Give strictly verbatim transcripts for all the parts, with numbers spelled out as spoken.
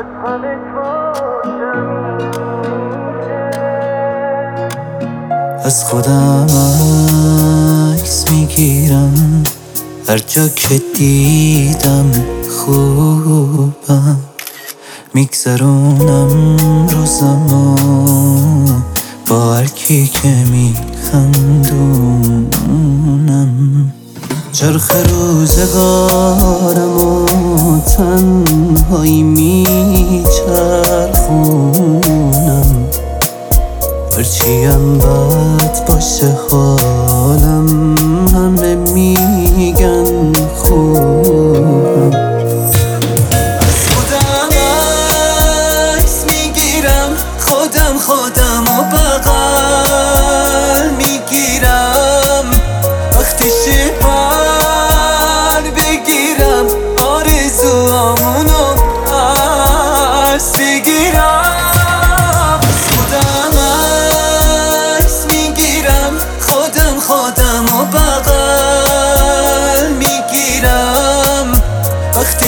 از خودم عکس میگیرم هر جا که دیدم خوبم، میگذرونم روزمو با هر کی که میخندونم. چرخ روزگارم و تنهایی میچرخونم، هرچیم بد باشه حالم همه میگن خوبم. از خودم عکس میگیرم، خودم خودم و بغل میگیرم، وقتی شبر بگیرم آرزوامونو پس بگیرم. خودم و بغل میگیرم، وقتی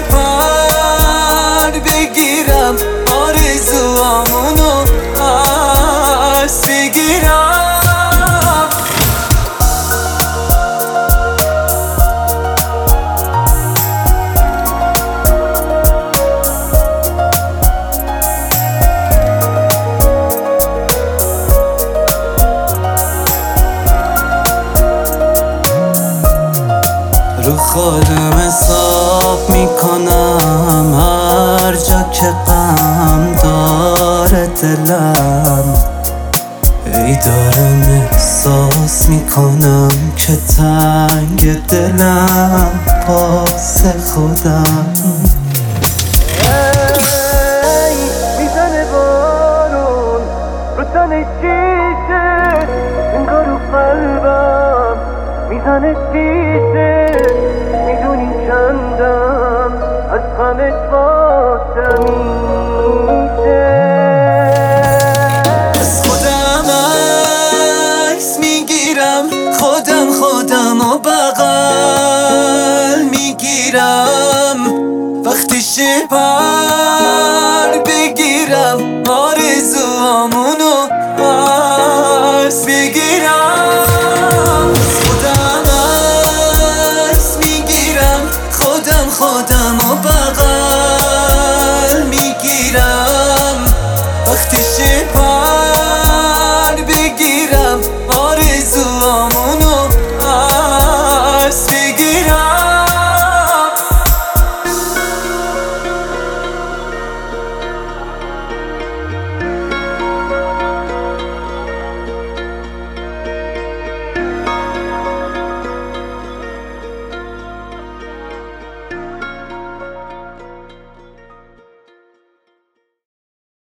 شبر بگیرم آرزوامونو پس بگیرم. رو خودم حساب میکنم هر جا که غم داره دلم، ای دارم احساس میکنم که تنگ دلم واسه خودم. ای میزنه بارون رو تن شیشه، انگار رو قلبم میزنه شیشه، میدونی چندم از غمت